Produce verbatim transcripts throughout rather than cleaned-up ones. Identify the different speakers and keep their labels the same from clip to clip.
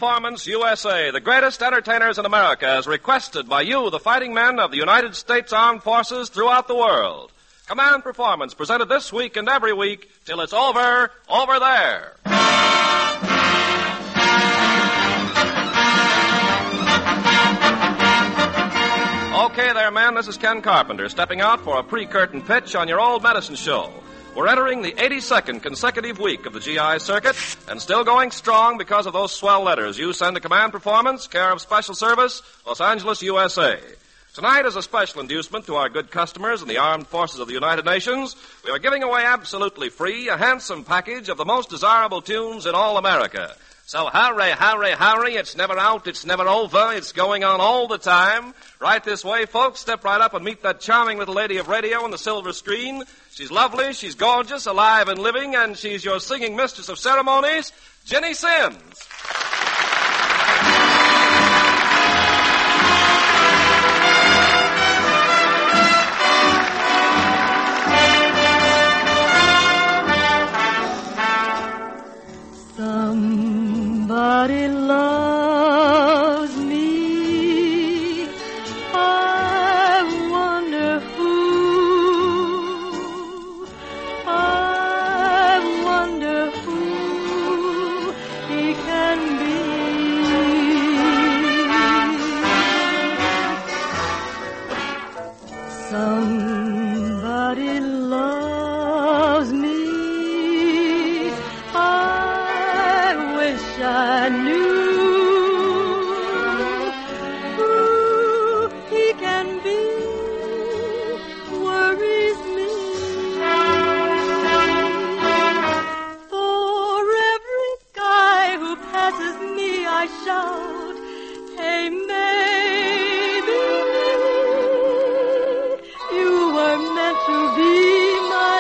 Speaker 1: Performance U S A, the greatest entertainers in America, as requested by you, the fighting men of the United States Armed Forces throughout the world. Command Performance, presented this week and every week till it's over, over there. Okay there, men, this is Ken Carpenter, stepping out for a pre-curtain pitch on your old medicine show. We're entering the eighty-second consecutive week of the G I circuit, and still going strong because of those swell letters you send to Command Performance, care of Special Service, Los Angeles, U S A. Tonight, as a special inducement to our good customers in the Armed Forces of the United Nations, we are giving away absolutely free a handsome package of the most desirable tunes in all America. So hurry, hurry, hurry, it's never out, it's never over, it's going on all the time. Right this way, folks, step right up and meet that charming little lady of radio on the silver screen. She's lovely, she's gorgeous, alive and living, and she's your singing mistress of ceremonies, Ginny Sims.
Speaker 2: Somebody loves me, I wonder who, I wonder who he can be. Somebody loves me, I wish I knew who he can be, worries me. For every guy who passes me, I shout, hey, maybe you were meant to be my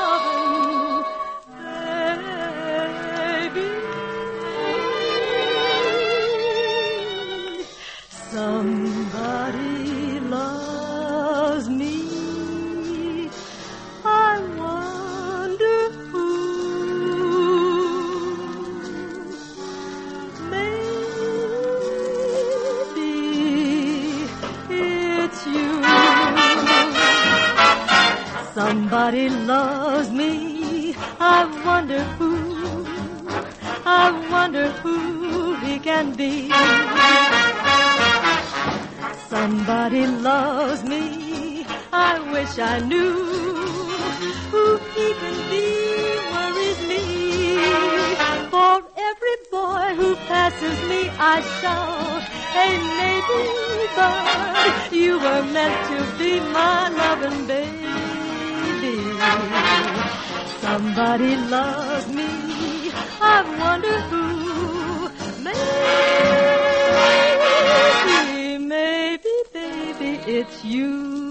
Speaker 2: loving. Somebody loves me, I wonder who. Maybe it's you. Somebody loves me, I wonder who, I wonder who he can be. Somebody loves me, I wish I knew who he can be, worries me. For every boy who passes me, I shout, hey, maybe, but you were meant to be my loving baby. Somebody loves me, I wonder who, maybe, maybe, baby, it's you.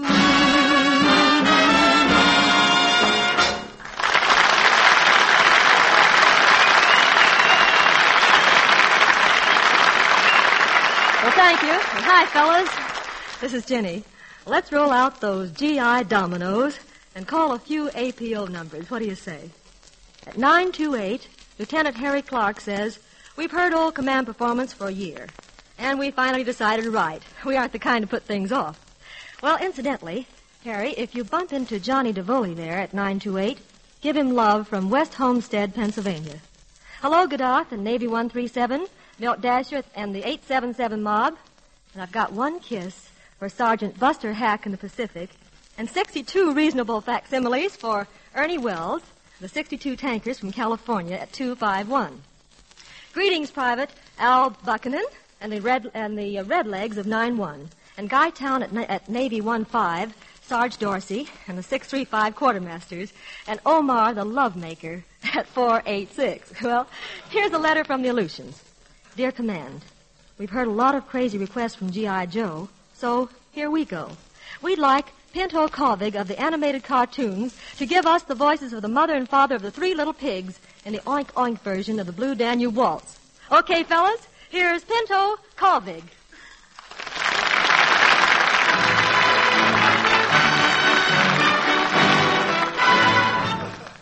Speaker 3: Well, thank you. And hi, fellas. This is Ginny. Let's roll out those G I dominoes and call a few A P O numbers. What do you say? At nine two eight, Lieutenant Harry Clark says, we've heard old Command Performance for a year, and we finally decided to write. We aren't the kind to put things off. Well, incidentally, Harry, if you bump into Johnny DeVoley there at nine two eight, give him love from West Homestead, Pennsylvania. Hello, Gaddath and Navy one three seven, Milt Dasher and the eight seven seven mob. And I've got one kiss for Sergeant Buster Hack in the Pacific, and sixty-two reasonable facsimiles for Ernie Wells, the sixty-two tankers from California at two five one. Greetings, Private Al Buchanan and the Red and the uh, Red Legs of nine one, and Guy Town at, at Navy one five, Sarge Dorsey and the six three five Quartermasters, and Omar the Lovemaker at four eight six. Well, here's a letter from the Aleutians. Dear Command, we've heard a lot of crazy requests from G I. Joe, so here we go. We'd like Pinto Colvig of the animated cartoons to give us the voices of the mother and father of the three little pigs in the Oink Oink version of the Blue Danube Waltz. Okay, fellas, here's Pinto Colvig.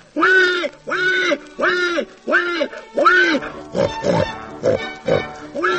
Speaker 4: Wee, wee, wee, wee, wee. Wee,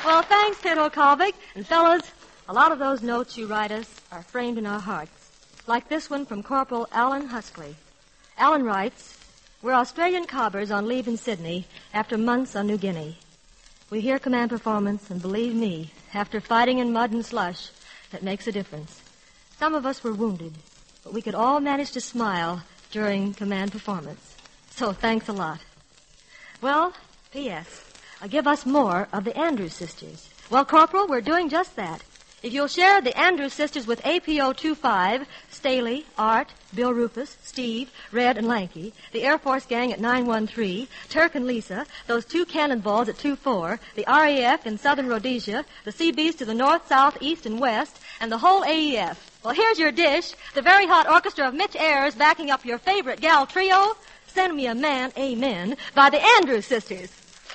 Speaker 3: Well, thanks, Pedro Kalvik. And fellas, a lot of those notes you write us are framed in our hearts. Like this one from Corporal Alan Huskley. Alan writes, we're Australian cobbers on leave in Sydney after months on New Guinea. We hear command performance, and believe me, after fighting in mud and slush, it makes a difference. Some of us were wounded, but we could all manage to smile during command performance. So thanks a lot. Well, P S Uh, give us more of the Andrews sisters. Well, Corporal, we're doing just that. If you'll share the Andrews sisters with A P O twenty-five, Staley, Art, Bill Rufus, Steve, Red, and Lanky, the Air Force gang at nine one three, Turk and Lisa, those two cannonballs at two four, the R A F in Southern Rhodesia, the C Bs to the north, south, east, and west, and the whole A E F. Well, here's your dish, the very hot orchestra of Mitch Ayers backing up your favorite gal trio, Send Me a Man, Amen, by the Andrews sisters.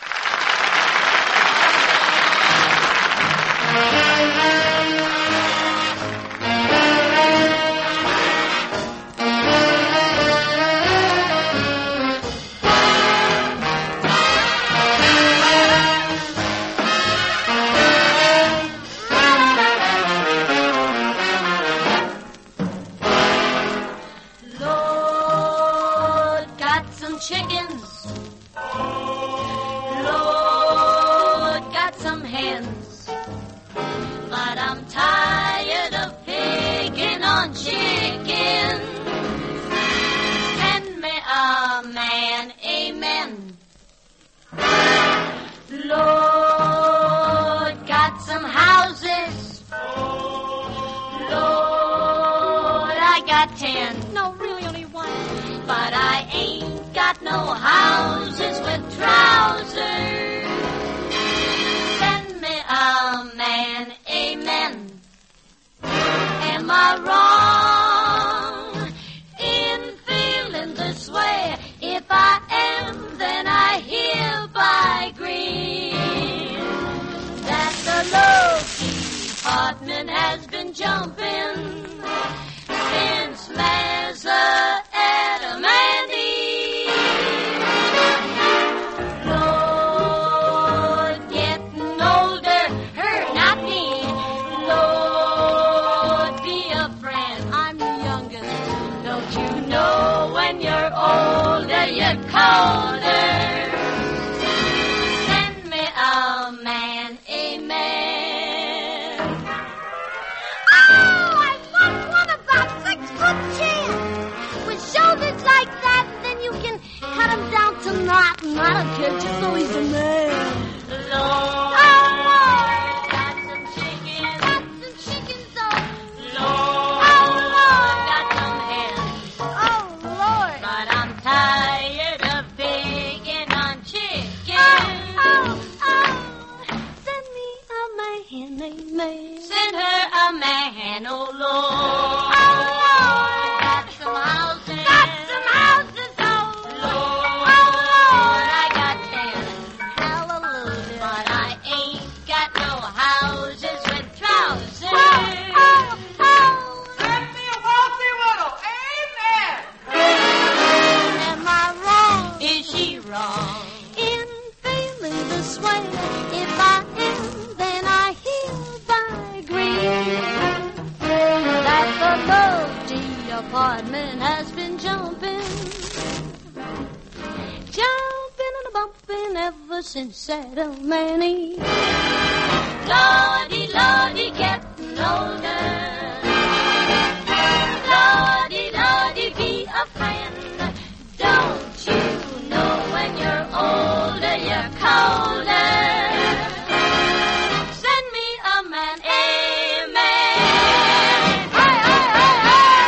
Speaker 4: Since Saddlemanny, Lordy, Lordy, getting older. Lordy, Lordy, be a friend. Don't you know when you're older, you're colder? Send me a man, amen. Hey, hey, hey,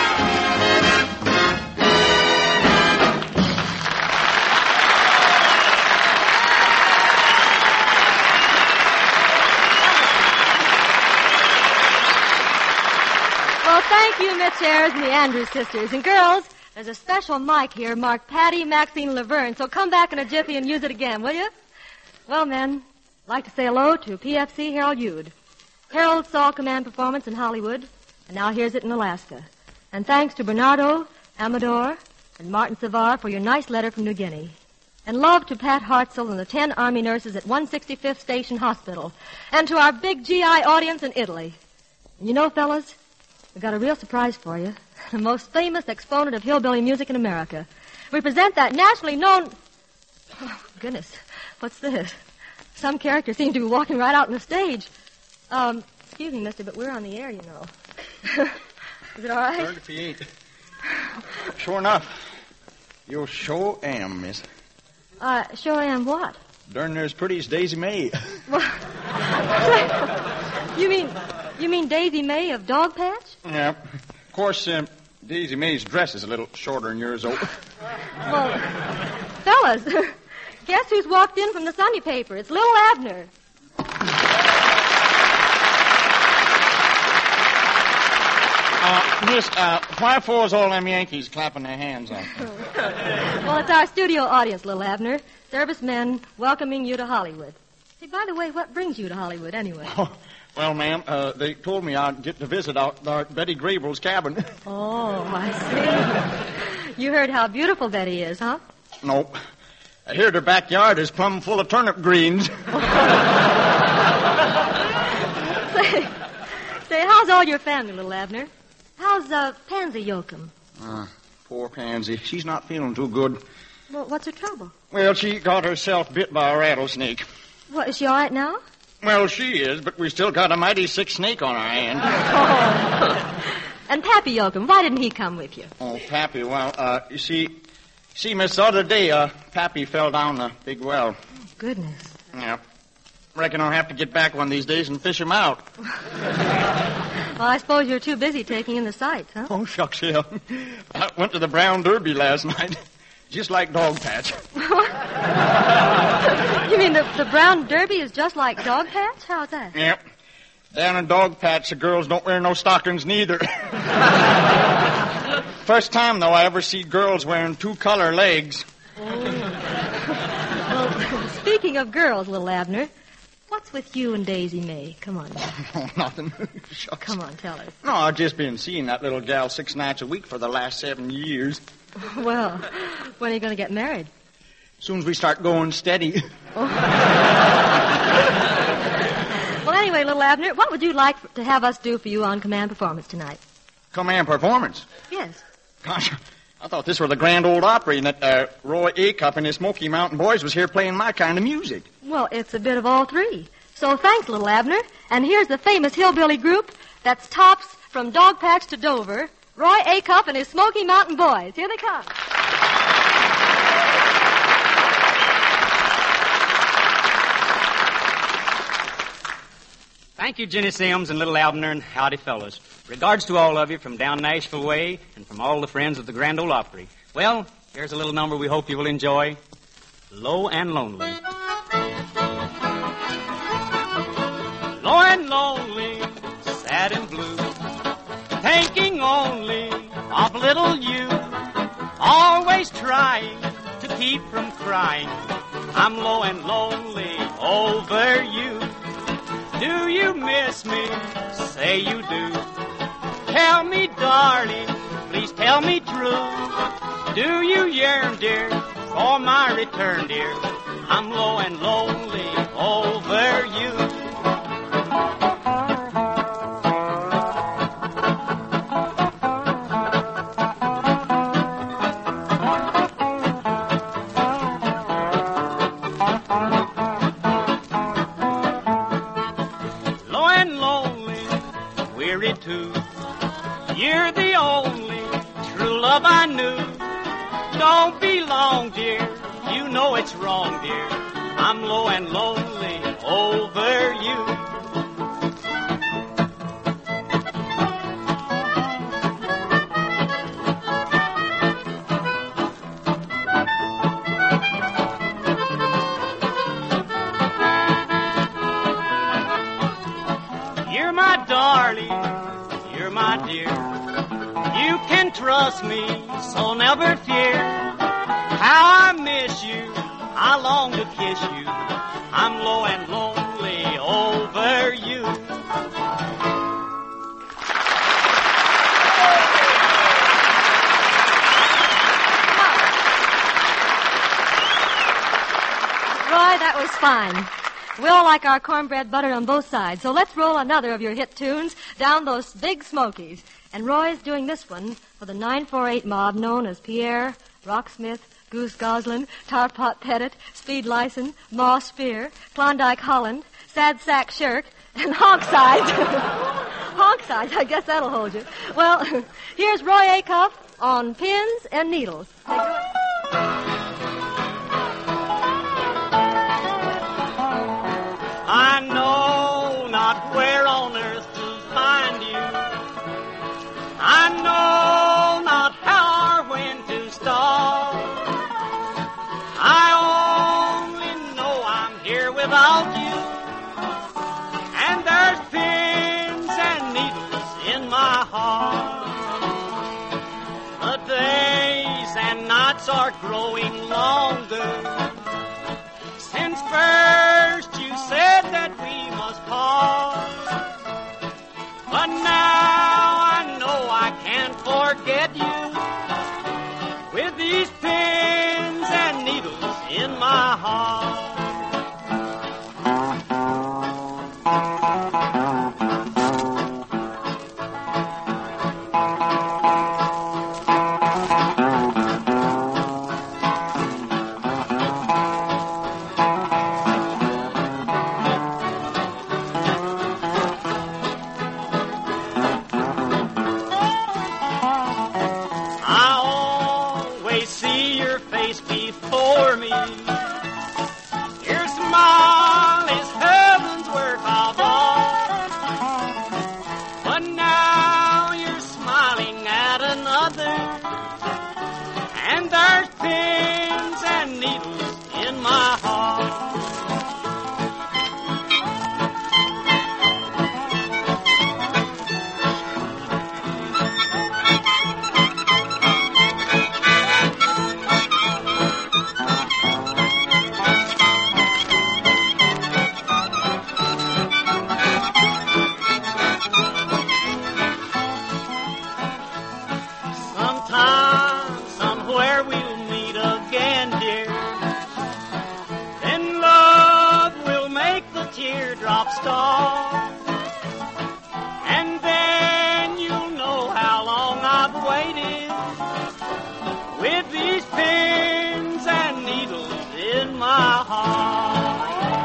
Speaker 3: Thank you, Mitch Ayers and the Andrews sisters. And girls, there's a special mic here marked Patty Maxine Laverne, so come back in a jiffy and use it again, will you? Well, men, I'd like to say hello to P F C Harold Yude. Harold saw command performance in Hollywood, and now hears it in Alaska. And thanks to Bernardo, Amador, and Martin Savar for your nice letter from New Guinea. And love to Pat Hartzell and the ten Army nurses at one sixty-fifth Station Hospital. And to our big G I audience in Italy. And you know, fellas, we've got a real surprise for you. The most famous exponent of hillbilly music in America. We present that nationally known... Oh, goodness. What's this? Some character seems to be walking right out on the stage. Um, excuse me, mister, but we're on the air, you know. Is it all right?
Speaker 5: thirty-eight. Sure enough. You sure am, miss.
Speaker 3: Uh, sure am what?
Speaker 5: Darn near as pretty as Daisy May.
Speaker 3: Well, you mean, you mean Daisy May of Dog Patch?
Speaker 5: Yeah. Of course, um, Daisy May's dress is a little shorter than yours, though.
Speaker 3: Well, fellas, guess who's walked in from the Sunday paper? It's Little Abner.
Speaker 5: Uh, miss, uh, why for is all them Yankees clapping their hands out there?
Speaker 3: Well, it's our studio audience, Little Abner. Servicemen welcoming you to Hollywood. Hey, by the way, what brings you to Hollywood, anyway?
Speaker 5: Oh, well, ma'am, uh, they told me I'd get to visit out, out Betty Grable's cabin.
Speaker 3: Oh, I see. You heard how beautiful Betty is, huh?
Speaker 5: Nope. I heard her backyard is plumb full of turnip greens.
Speaker 3: say, say, how's all your family, Little Abner? How's uh, Pansy Yoakum?
Speaker 5: Uh, poor Pansy. She's not feeling too good.
Speaker 3: Well, what's her trouble?
Speaker 5: Well, she got herself bit by a rattlesnake.
Speaker 3: What, is she all right now?
Speaker 5: Well, she is, but we still got a mighty sick snake on our hand.
Speaker 3: Oh. And Pappy Yoakum, why didn't he come with you?
Speaker 5: Oh, Pappy, well, uh, you see, see, miss, the other day, uh, Pappy fell down the big well.
Speaker 3: Oh, goodness.
Speaker 5: Yeah. Reckon I'll have to get back one of these days and fish him out.
Speaker 3: Well, I suppose you're too busy taking in the sights, huh?
Speaker 5: Oh, shucks, yeah. I went to the Brown Derby last night. Just like Dog Patch.
Speaker 3: You mean the, the Brown Derby is just like Dog Patch? How's that?
Speaker 5: Yep. Down in Dog Patch, the girls don't wear no stockings neither. First time, though, I ever see girls wearing two-color legs.
Speaker 3: Oh. Well, speaking of girls, Little Abner, what's with you and Daisy May? Come on.
Speaker 5: Oh, nothing. Shucks.
Speaker 3: Come on, tell us.
Speaker 5: No, I've just been seeing that little gal six nights a week for the last seven years.
Speaker 3: Well, when are you going to get married?
Speaker 5: As soon as we start going steady.
Speaker 3: Oh. Well, anyway, Little Abner, what would you like to have us do for you on Command Performance tonight?
Speaker 5: Command Performance?
Speaker 3: Yes.
Speaker 5: Gosh, I thought this were the Grand Ole Opry and that uh, Roy Acuff and his Smoky Mountain Boys was here playing my kind of music.
Speaker 3: Well, it's a bit of all three. So thanks, Little Abner. And here's the famous hillbilly group that's tops from Dog Patch to Dover, Roy Acuff and his Smoky Mountain Boys. Here they come.
Speaker 6: Thank you, Jenny Sims and Little Abner and howdy fellas. Regards to all of you from down Nashville way and from all the friends of the Grand Ole Opry. Well, here's a little number we hope you will enjoy. Low and Lonely. Low and lonely, sad and blue, thinking only of little you, always trying to keep from crying. I'm low and lonely over you. Do you miss me? Say you do. Tell me, darling, please tell me true. Do you yearn, dear, for my return, dear? I'm low and lonely over you. Too. You're the only true love I knew. Don't be long, dear. You know it's wrong, dear. I'm low and lonely over you. You're my darling. My dear, you can trust me, so never fear. How I miss you, I long to kiss you. I'm low and lonely over you.
Speaker 3: fine. We all like our cornbread buttered on both sides, so let's roll another of your hit tunes down those big smokies. And Roy's doing this one for the nine four eight mob known as Pierre, Rocksmith, Goose Goslin, Tarpot Pettit, Speed Lyson, Moss Spear, Klondike Holland, Sad Sack Shirk, and Honksides. Honksides, I guess that'll hold you. Well, here's Roy Acuff on Pins and Needles. Take it away.
Speaker 6: I know not where on earth to find you. I know not how or when to start. I only know I'm here without you. And there's pins and needles in my heart. The days and nights are growing longer. Since first you said that we must part. But now I know I can't forget you. With these pins and needles in my heart. Before me, your smile is heaven's work of art. But now you're smiling at another, and there's pins and needles in my heart. Star. And then you'll know how long I've waited with these pins and needles in my heart.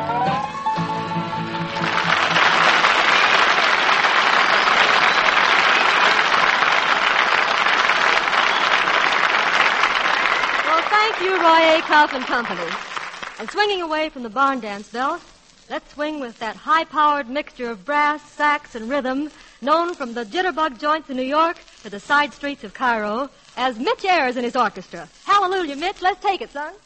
Speaker 3: Well, thank you, Roy Acuff and Company. And swinging away from the barn dance bell, let's swing with that high-powered mixture of brass, sax, and rhythm known from the jitterbug joints in New York to the side streets of Cairo as Mitch Ayers and his orchestra. Hallelujah, Mitch. Let's take it, son.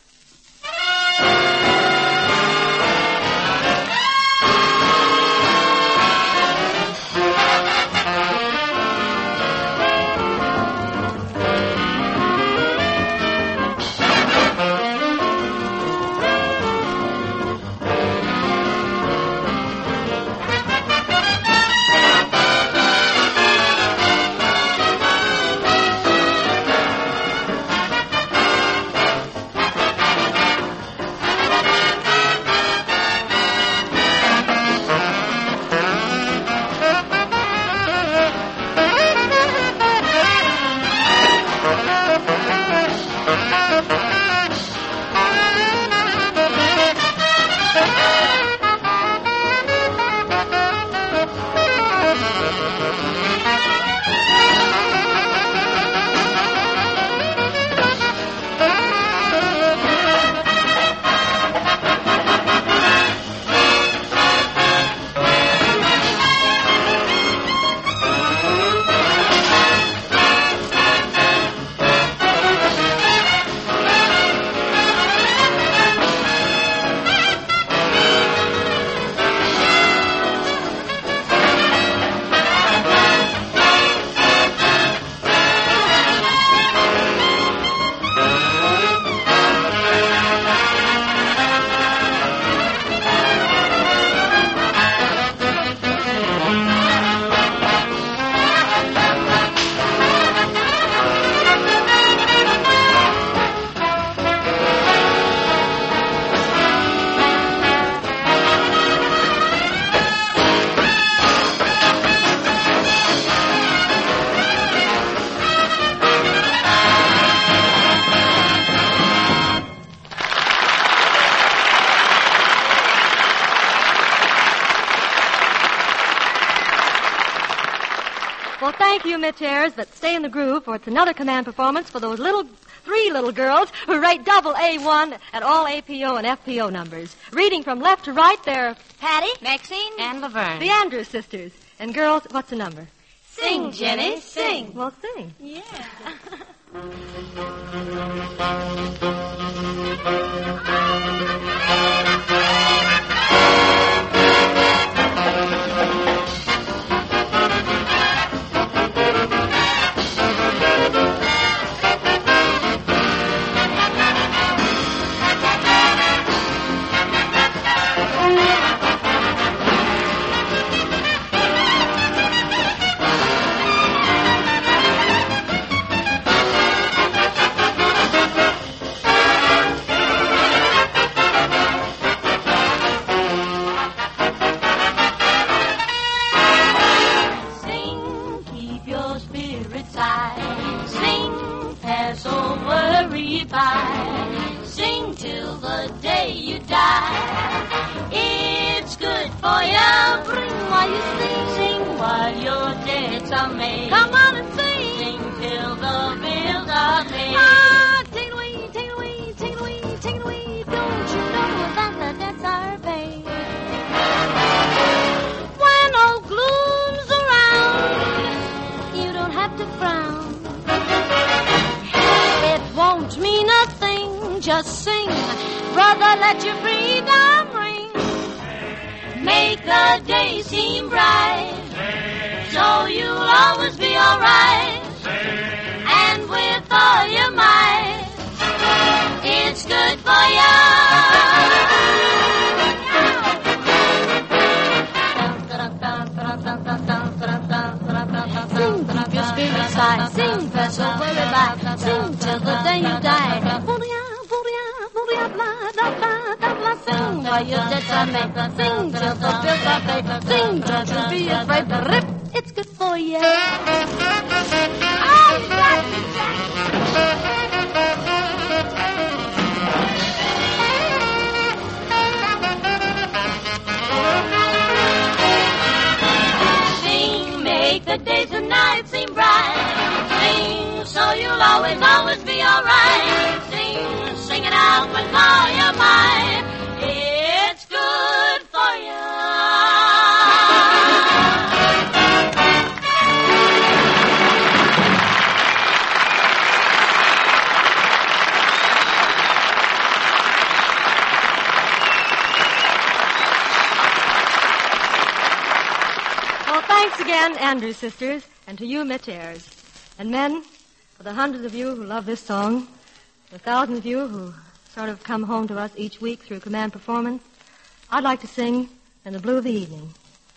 Speaker 3: Well, thank you, Mitch Ayers, but stay in the groove, for it's another command performance for those little, three little girls who rate double A one at all A P O and F P O numbers. Reading from left to right, they're
Speaker 7: Patty, Maxine, and Laverne.
Speaker 3: the Andrews sisters. And girls, what's the number?
Speaker 7: Sing, Jenny, sing.
Speaker 3: Well, sing.
Speaker 7: Yeah.
Speaker 4: Come on and sing. Sing till the bills are paid. Ah, take it away, take it away, take it away, take it away. Don't you know that the debts are paid? When all gloom's around, you don't have to frown. It won't mean a thing, just sing. Brother, let your freedom ring. Make the day seem bright. So you'll always be alright, and with all your might, it's good for you. Sing, keep your spirits high. Sing, press your worry by. Sing till the day you die. Sing while your debts are made. Sing till the bills are paid. Sing, don't you be afraid. Rip. It's good for you. Oh, Jack, Sing, make the days and nights seem bright. Sing, so you'll always, always be alright. Sing, sing it out with all your might. It's good for you.
Speaker 3: Thanks again, Andrews sisters, and to you, Mitch Ayers. And men, for the hundreds of you who love this song, the thousands of you who sort of come home to us each week through command performance, I'd like to sing In the Blue of the Evening.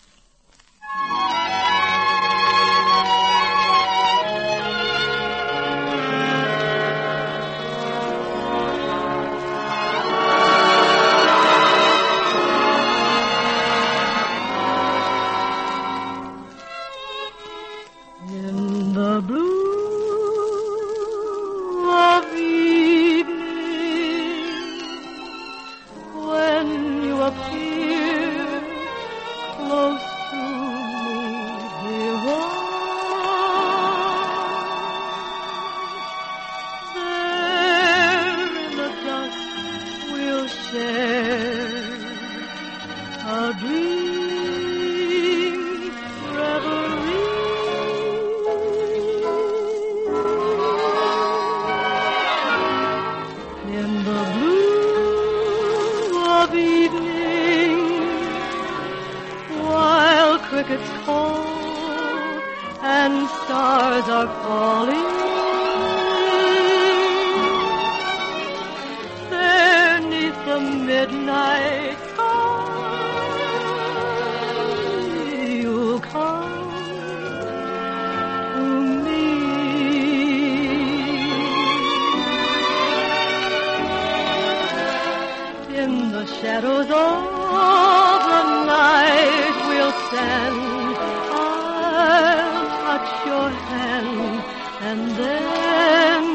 Speaker 3: Crickets call and stars are falling. There 'neath the midnight sky, you'll come to me. In the shadows of the night we'll stand. I'll touch your hand, and then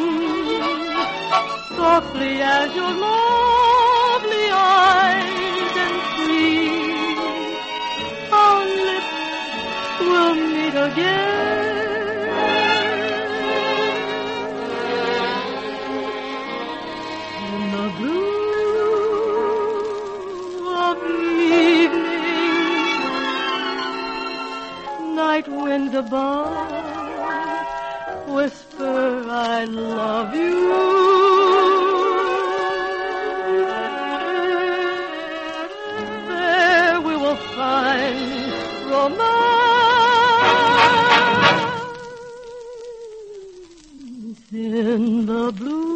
Speaker 3: softly as your lovely eyes entreat, our lips will meet again.
Speaker 2: night winds above whisper, I love you. There we will find romance in the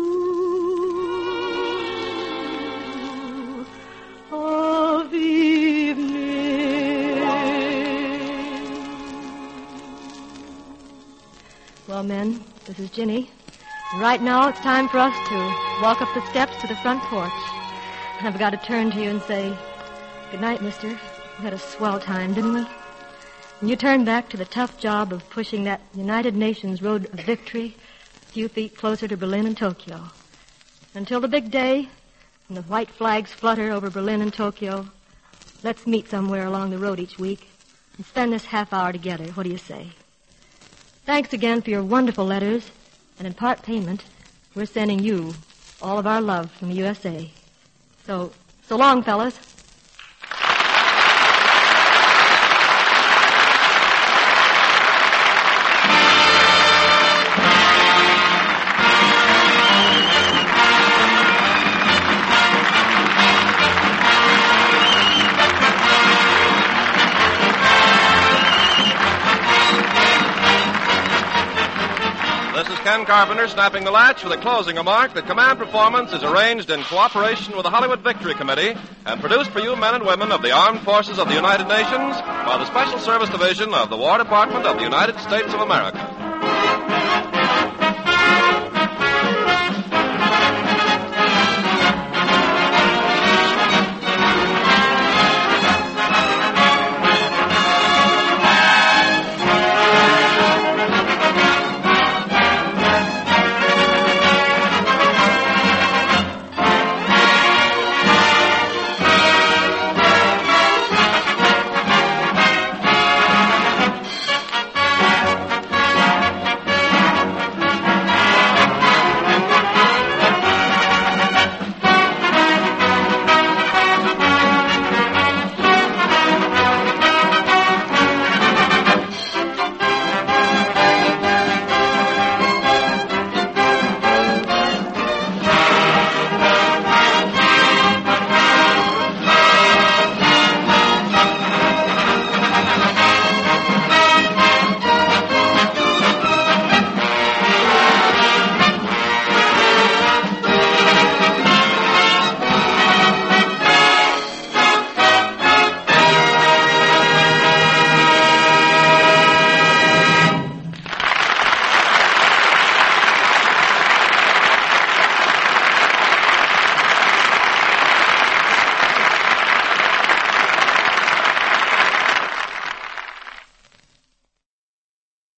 Speaker 2: blue of evening.
Speaker 3: Well, men, this is Ginny. Right now it's time for us to walk up the steps to the front porch. And I've got to turn to you and say, good night, mister. We had a swell time, didn't we? And you turn back to the tough job of pushing that United Nations road of victory a few feet closer to Berlin and Tokyo. Until the big day, and the white flags flutter over Berlin and Tokyo, let's meet somewhere along the road each week and spend this half hour together. What do you say? Thanks again for your wonderful letters, and in part payment, we're sending you all of our love from the U S A. So, so long, fellas.
Speaker 1: Ken Carpenter snapping the latch with a closing remark that Command Performance is arranged in cooperation with the Hollywood Victory Committee and produced for you men and women of the Armed Forces of the United Nations by the Special Service Division of the War Department of the United States of America.